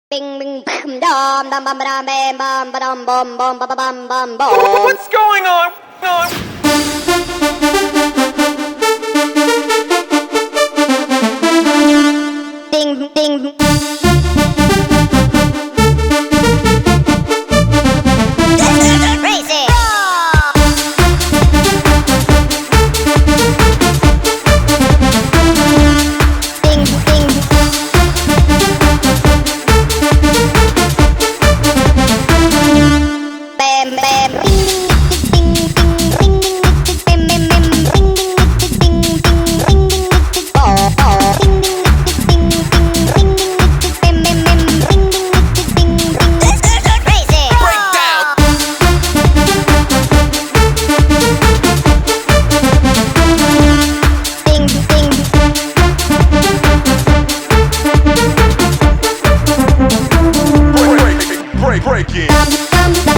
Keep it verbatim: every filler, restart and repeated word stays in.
Bing bing bam dum dum bum bam bam bum ba-dum bum bum ba ba bum bum bum. What's going on? on? Ding ding. Crazy. Ding ding. Bam bam. Ding ding ding ding ding ding ding. Bam bam bam. Ding ding ding ding ding ding. Bo bo. Ding ding ding ding ding ding. Bam bam bam. Ding ding ding ding ding. Crazy. Breakdown. Ding ding. Break, break, break, break it. Dum dum dum.